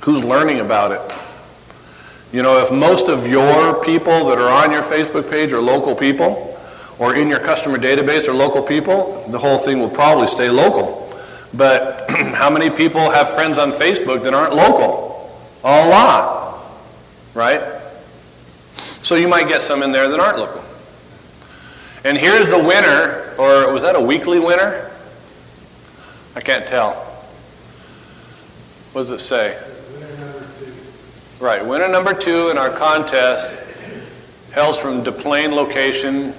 Who's learning about it? You know, if most of your people that are on your Facebook page are local people, or in your customer database are local people, the whole thing will probably stay local. But how many people have friends on Facebook that aren't local? A lot, right? So you might get some in there that aren't local. And here's the winner, or was that a weekly winner? I can't tell. What does it say? Winner number 2. Right, winner number 2 in our contest hails from Des Plaines location.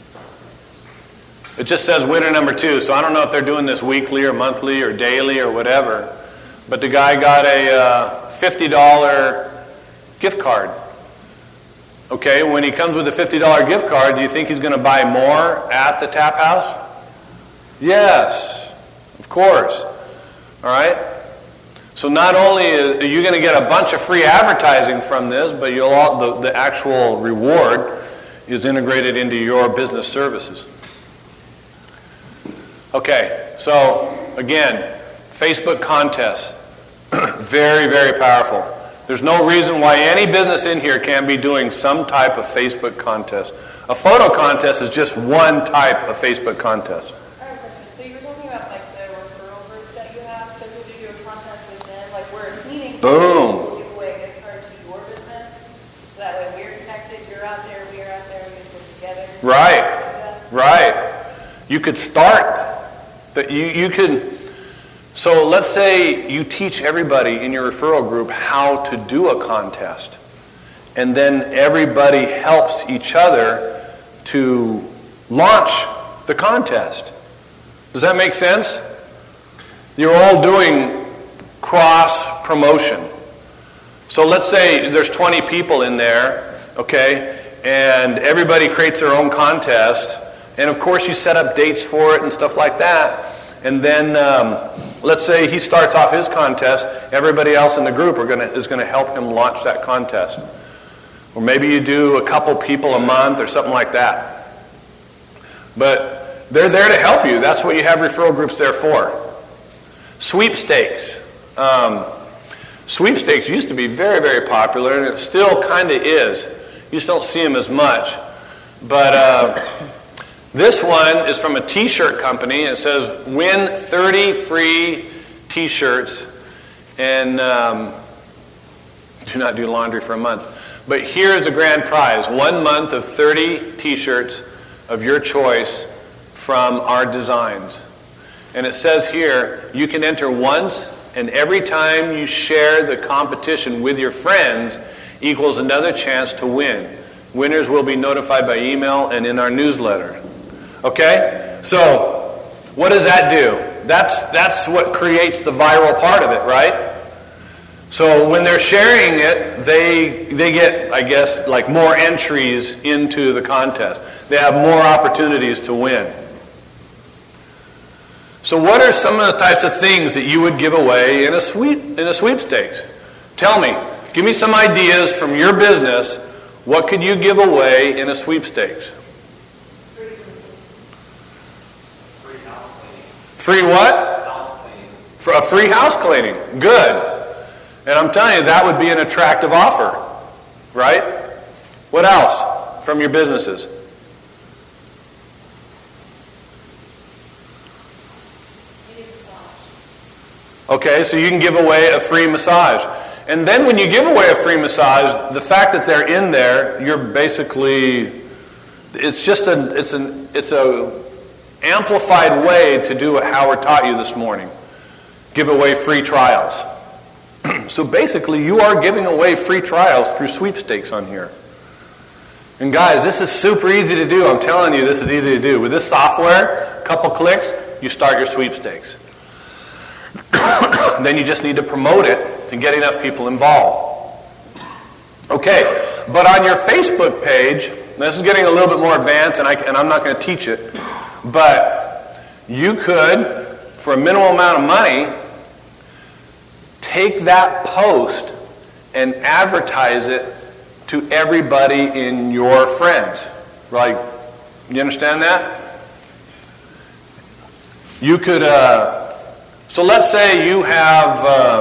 It just says winner number 2, so I don't know if they're doing this weekly or monthly or daily or whatever. But the guy got a $50 gift card. Okay, when he comes with a $50 gift card, do you think he's going to buy more at the Tap House? Yes, of course. All right? So not only are you going to get a bunch of free advertising from this, but the actual reward is integrated into your business services. Okay, so again, Facebook contests, very, very powerful. There's no reason why any business in here can't be doing some type of Facebook contest. A photo contest is just one type of Facebook contest. I have a question. So you were talking about like the referral group that you have. So could you do a contest with them? Like we're meeting. Boom. We'll give away a gift card to your business. So that way we're connected. You're out there. We are out there. We can work together. Right. Right. You could start. But you could. So let's say you teach everybody in your referral group how to do a contest. And then everybody helps each other to launch the contest. Does that make sense? You're all doing cross promotion. So let's say there's 20 people in there, okay? And everybody creates their own contest. And of course you set up dates for it and stuff like that. And then let's say he starts off his contest. Everybody else in the group is going to help him launch that contest. Or maybe you do a couple people a month or something like that. But they're there to help you. That's what you have referral groups there for. Sweepstakes. Sweepstakes used to be very, very popular, and it still kind of is. You just don't see them as much. But this one is from a t-shirt company. It says, win 30 free t-shirts and do not do laundry for a month. But here's the grand prize. 1 month of 30 t-shirts of your choice from our designs. And it says here, you can enter once, and every time you share the competition with your friends equals another chance to win. Winners will be notified by email and in our newsletter. Okay? So, what does that do? That's what creates the viral part of it, right? So when they're sharing it, they get, I guess, like more entries into the contest. They have more opportunities to win. So what are some of the types of things that you would give away in a sweepstakes? Tell me. Give me some ideas from your business. What could you give away in a sweepstakes? Free what? House cleaning. For a free house cleaning. Good. And I'm telling you, that would be an attractive offer. Right? What else from your businesses? Okay, so you can give away a free massage. And then when you give away a free massage, the fact that they're in there, you're basically, it's a amplified way to do what Howard taught you this morning. Give away free trials. So basically, you are giving away free trials through sweepstakes on here. And guys, this is super easy to do. I'm telling you, this is easy to do. With this software, a couple clicks, you start your sweepstakes. Then you just need to promote it and get enough people involved. Okay, but on your Facebook page, this is getting a little bit more advanced, and I'm not going to teach it, but you could, for a minimal amount of money, take that post and advertise it to everybody in your friends. Like, you understand that? You could, so let's say you have